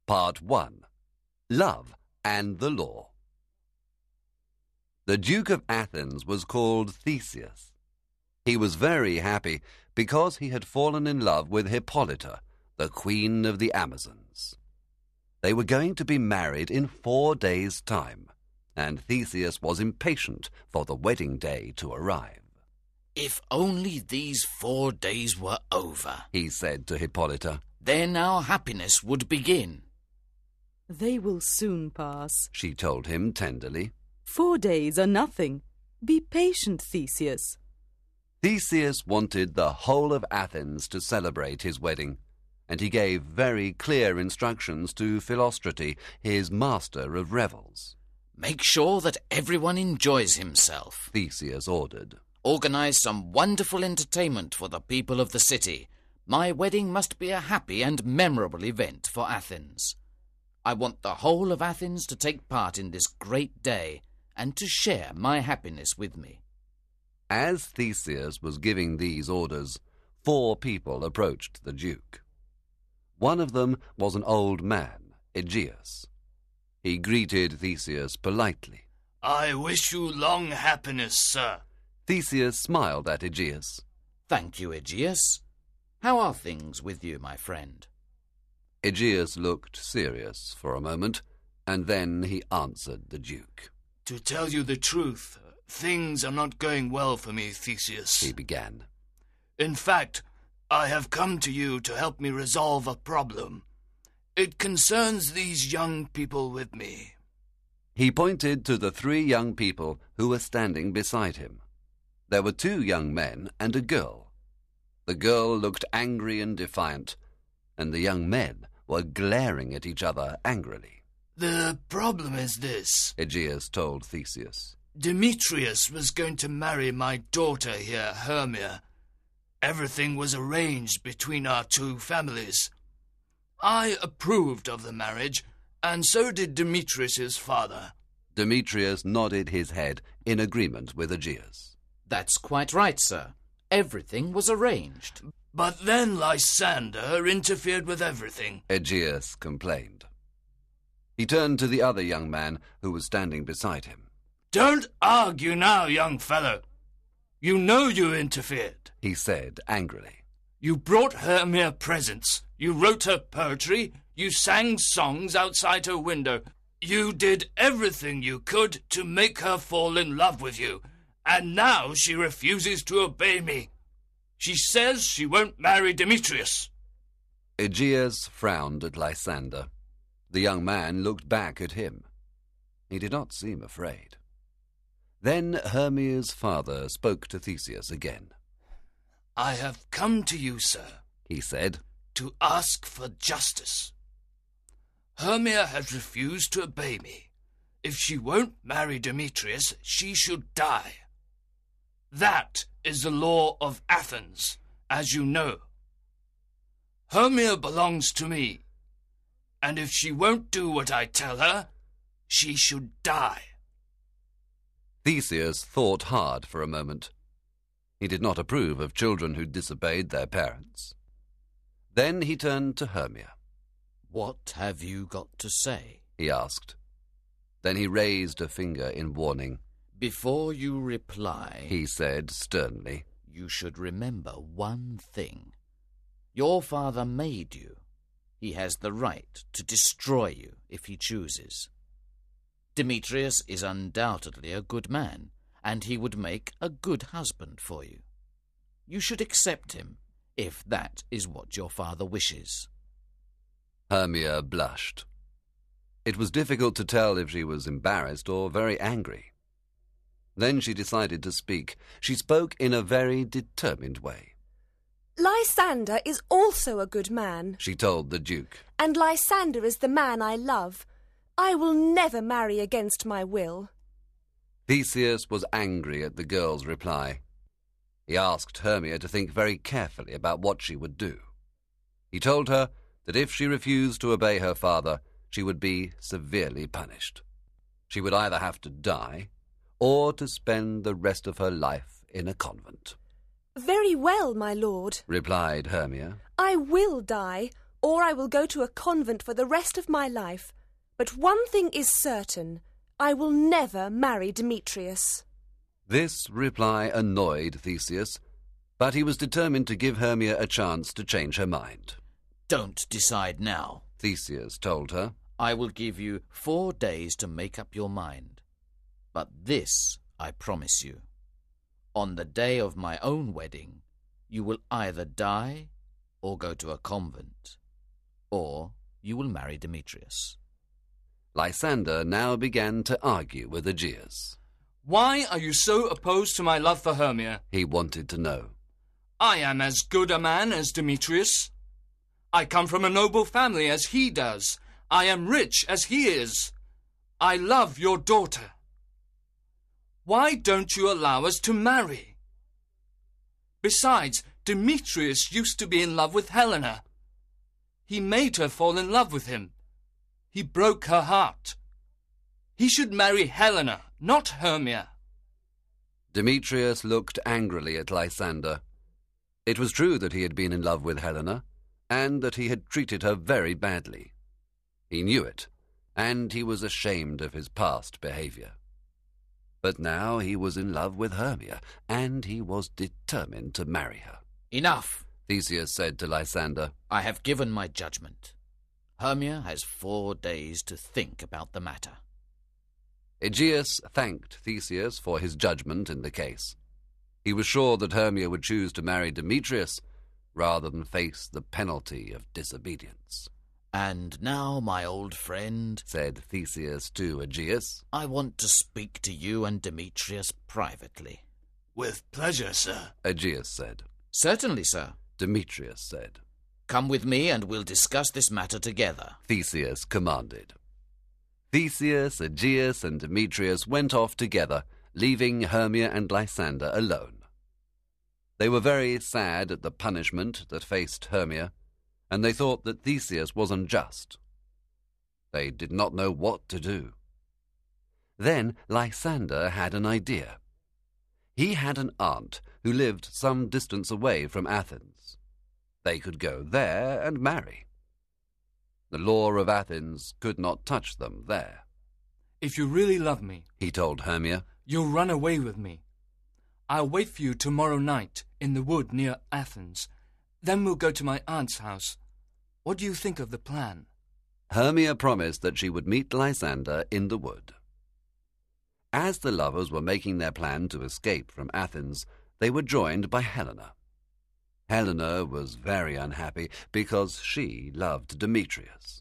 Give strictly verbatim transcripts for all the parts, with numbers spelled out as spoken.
Part one. Love and the Law. The Duke of Athens was called Theseus. He was very happy because he had fallen in love with Hippolyta, the queen of the Amazons. They were going to be married in four days' time, and Theseus was impatient for the wedding day to arrive. "If only these four days were over," he said to Hippolyta. "Then our happiness would begin." "They will soon pass," she told him tenderly. "Four days are nothing. Be patient, Theseus." Theseus wanted the whole of Athens to celebrate his wedding, and he gave very clear instructions to Philostrate, his master of revels. "Make sure that everyone enjoys himself," Theseus ordered. "Organize some wonderful entertainment for the people of the city. My wedding must be a happy and memorable event for Athens. I want the whole of Athens to take part in this great day and to share my happiness with me." As Theseus was giving these orders, four people approached the Duke. One of them was an old man, Aegeus. He greeted Theseus politely. "I wish you long happiness, sir." Theseus smiled at Aegeus. "Thank you, Aegeus. How are things with you, my friend?" Aegeus looked serious for a moment, and then he answered the Duke. "To tell you the truth, things are not going well for me, Theseus," he began. "In fact, I have come to you to help me resolve a problem. It concerns these young people with me." He pointed to the three young people who were standing beside him. There were two young men and a girl. The girl looked angry and defiant, and the young men were glaring at each other angrily. "The problem is this," Aegeus told Theseus. "Demetrius was going to marry my daughter here, Hermia. Everything was arranged between our two families. I approved of the marriage, and so did Demetrius's father." Demetrius nodded his head in agreement with Aegeus. "That's quite right, sir. Everything was arranged." "But then Lysander interfered with everything," Aegeus complained. He turned to the other young man who was standing beside him. "Don't argue now, young fellow. You know you interfered," he said angrily. "You brought Hermia presents. You wrote her poetry. You sang songs outside her window. You did everything you could to make her fall in love with you. And now she refuses to obey me. She says she won't marry Demetrius." Aegeus frowned at Lysander. The young man looked back at him. He did not seem afraid. Then Hermia's father spoke to Theseus again. "I have come to you, sir," he said, "to ask for justice. Hermia has refused to obey me. If she won't marry Demetrius, she should die. That is the law of Athens, as you know. Hermia belongs to me, and if she won't do what I tell her, she should die." Theseus thought hard for a moment. He did not approve of children who disobeyed their parents. Then he turned to Hermia. "What have you got to say?" he asked. Then he raised a finger in warning. "Before you reply," he said sternly, "you should remember one thing. Your father made you. He has the right to destroy you if he chooses. Demetrius is undoubtedly a good man, and he would make a good husband for you. You should accept him, if that is what your father wishes." Hermia blushed. It was difficult to tell if she was embarrassed or very angry. Then she decided to speak. She spoke in a very determined way. "Lysander is also a good man," she told the Duke. "and Lysander is the man I love. I will never marry against my will." Theseus was angry at the girl's reply. He asked Hermia to think very carefully about what she would do. He told her that if she refused to obey her father, she would be severely punished. She would either have to die or to spend the rest of her life in a convent. "Very well, my lord," replied Hermia. "I will die, or I will go to a convent for the rest of my life. But one thing is certain, I will never marry Demetrius. This reply annoyed Theseus, but he was determined to give Hermia a chance to change her mind. Don't decide now, Theseus told her. I will give you four days to make up your mind. But this I promise you. On the day of my own wedding, you will either die or go to a convent, or you will marry Demetrius. Lysander now began to argue with Aegeus. Why are you so opposed to my love for Hermia? He wanted to know. I am as good a man as Demetrius. I come from a noble family as he does. I am rich as he is. I love your daughter. Why don't you allow us to marry? Besides, Demetrius used to be in love with Helena. He made her fall in love with him. He broke her heart. He should marry Helena, not Hermia. Demetrius looked angrily at Lysander. It was true that he had been in love with Helena, and that he had treated her very badly. He knew it, and he was ashamed of his past behaviour. But now he was in love with Hermia, and he was determined to marry her. Enough, Theseus said to Lysander. I have given my judgment. Hermia has four days to think about the matter. Aegeus thanked Theseus for his judgment in the case. He was sure that Hermia would choose to marry Demetrius rather than face the penalty of disobedience. And now, my old friend, said Theseus to Aegeus, I want to speak to you and Demetrius privately. With pleasure, sir, Aegeus said. Certainly, sir, Demetrius said. Come with me and we'll discuss this matter together, Theseus commanded. Theseus, Aegeus, and Demetrius went off together, leaving Hermia and Lysander alone. They were very sad at the punishment that faced Hermia, and they thought that Theseus was unjust. They did not know what to do. Then Lysander had an idea. He had an aunt who lived some distance away from Athens. They could go there and marry. The law of Athens could not touch them there. If you really love me, he told Hermia, you'll run away with me. I'll wait for you tomorrow night in the wood near Athens. Then we'll go to my aunt's house. What do you think of the plan? Hermia promised that she would meet Lysander in the wood. As the lovers were making their plan to escape from Athens, they were joined by Helena. Helena was very unhappy because she loved Demetrius.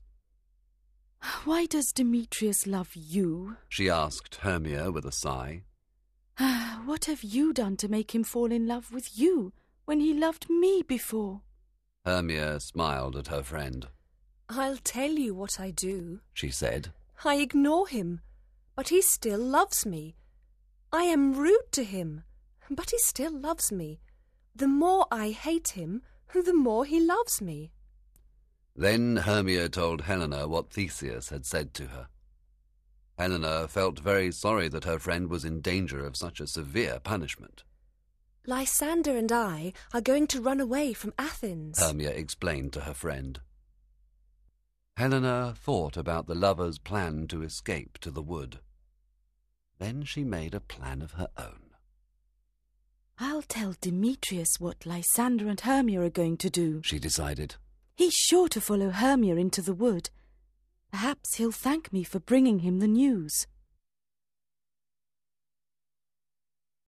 Why does Demetrius love you? She asked Hermia with a sigh. What have you done to make him fall in love with you when he loved me before? Hermia smiled at her friend. I'll tell you what I do, she said. I ignore him, but he still loves me. I am rude to him, but he still loves me. The more I hate him, the more he loves me. Then Hermia told Helena what Theseus had said to her. Helena felt very sorry that her friend was in danger of such a severe punishment. Lysander and I are going to run away from Athens, Hermia explained to her friend. Helena thought about the lovers' plan to escape to the wood. Then she made a plan of her own. I'll tell Demetrius what Lysander and Hermia are going to do, she decided. He's sure to follow Hermia into the wood. Perhaps he'll thank me for bringing him the news.